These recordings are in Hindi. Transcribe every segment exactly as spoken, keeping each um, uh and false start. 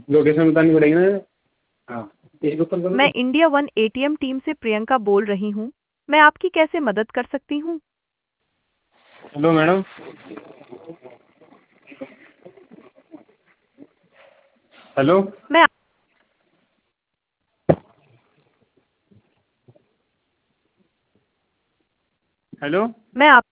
लोकेशन बतानी पड़ेगी ना। हाँ, एक ऊपर करो। मैं इंडिया वन एटीएम टीम से प्रियंका बोल रही हूँ। मैं आपकी कैसे मदद कर सकती हूँ? Hello madam. हेलो। मैं हेलो। मैं आप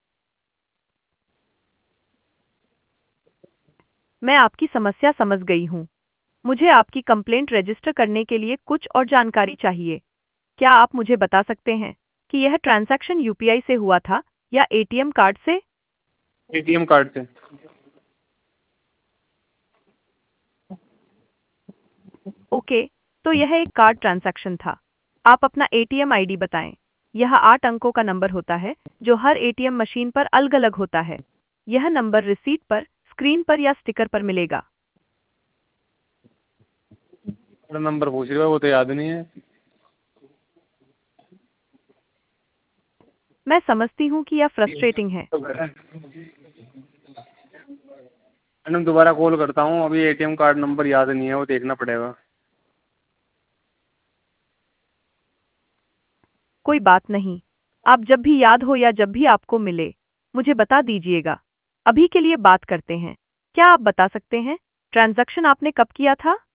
मैं आपकी समस्या समझ गई हूँ। मुझे आपकी कंप्लेंट रजिस्टर करने के लिए कुछ और जानकारी चाहिए। क्या आप मुझे बता सकते हैं कि यह ट्रांजैक्शन यूपीआई से हुआ था या एटीएम कार्ड से? एटीएम कार्ड से। ओके, तो यह एक कार्ड ट्रांजैक्शन था। आप अपना एटीएम आईडी बताएं। यह आठ अंकों का नंबर होता है जो हर एटीएम मशीन पर अलग-अलग होता है। यह नंबर रिसीट पर, स्क्रीन पर या स्टिकर पर मिलेगा। थोड़ा नंबर पूछ रहे हो, वो तो याद नहीं है। मैं समझती हूँ कि यह फ्रस्ट्रेटिंग है। मैडम दोबारा कॉल करता हूँ, अभी एटीएम कार्ड नंबर याद नहीं है, वो देखना पड़ेगा। कोई बात नहीं। आप जब भी याद हो या जब भी आपको मिले, मुझे बता दीजिएगा। अभी के लिए बात करते हैं। क्या आप बता सकते हैं, ट्रांजैक्शन आपने कब किया था?